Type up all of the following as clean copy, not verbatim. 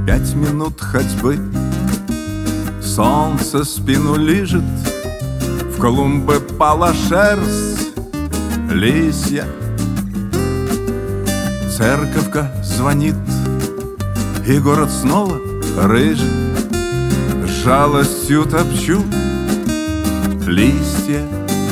5 минут ходьбы. Солнце спину лижет, в клумбы пала шерсть лисья. Церковка звонит, и город снова рыжий. С жалостью топчу листья.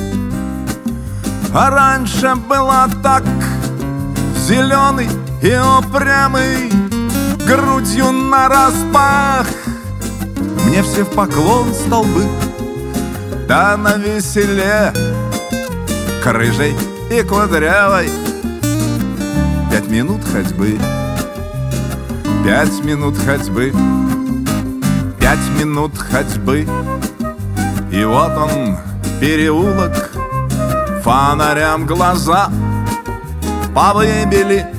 А раньше было так: зеленый и упрямый, грудью нараспах. Мне все в поклон столбы, да навеселе к рыжей и кудрявой. 5 минут ходьбы, 5 минут ходьбы, 5 минут ходьбы. И вот он, переулок, фонарям глаза повыбили.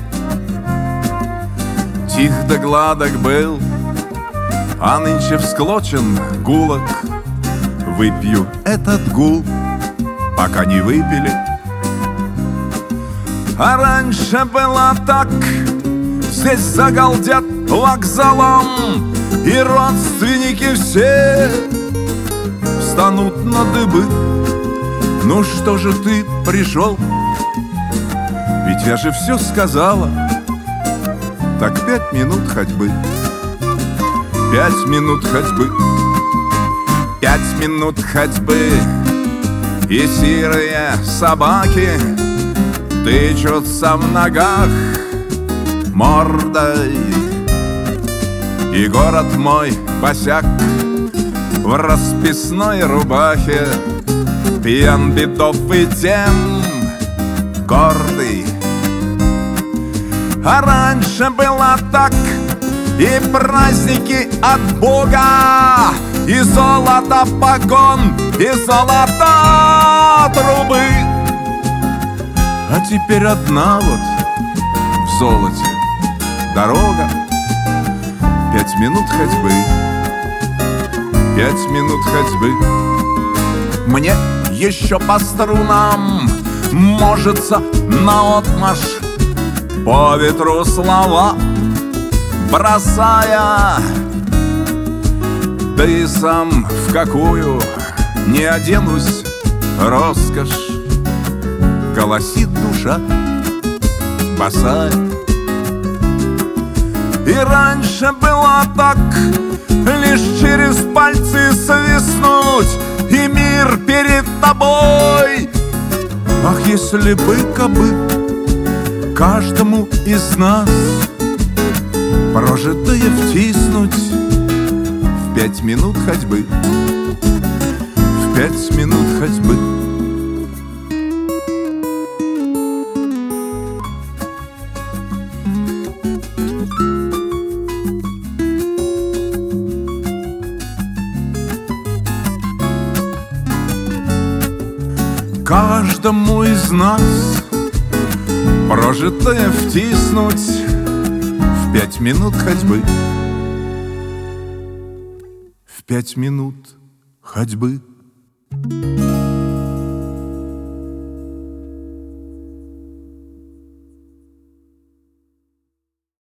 Тих да гладок был, а нынче всклочен гулок. Выпью этот гул, пока не выпили. А раньше было так: здесь загалдят вокзалом, и родственники все встанут на дыбы. Ну что же ты пришел? Ведь я же все сказала. Так 5 минут ходьбы, 5 минут ходьбы, 5 минут ходьбы. И серые собаки тычутся в ногах мордой. И город мой босяк в расписной рубахе пьян, бедов и тем гордый. А раньше было так: и праздники от Бога, и золото погон, и золото трубы. А теперь одна вот в золоте дорога. 5 минут ходьбы, 5 минут ходьбы. Мне еще по струнам можется наотмашь по ветру слова бросая. Да и сам в какую не оденусь роскошь, голосит душа босая. И раньше было так: лишь через пальцы свистнуть, и мир перед тобой. Ах, если бы кабы каждому из нас прожитое втиснуть в 5 минут ходьбы, в 5 минут ходьбы. Каждому из нас прожитое втиснуть в 5 минут ходьбы, в 5 минут ходьбы.